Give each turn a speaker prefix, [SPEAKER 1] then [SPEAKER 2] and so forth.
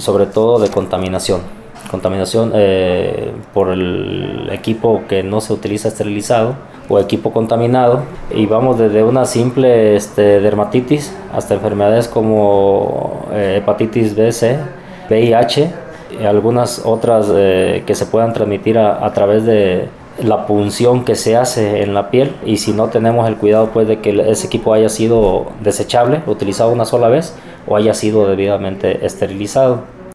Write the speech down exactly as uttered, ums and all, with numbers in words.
[SPEAKER 1] sobre todo de contaminación. Contaminación eh, por el equipo que no se utiliza esterilizado o equipo contaminado, y vamos desde una simple este, dermatitis hasta enfermedades como eh, hepatitis B, C, V I H y algunas otras eh, que se puedan transmitir a, a través de la punción que se hace en la piel, y si no tenemos el cuidado pues de que ese equipo haya sido desechable, utilizado una sola vez, o haya sido debidamente esterilizado.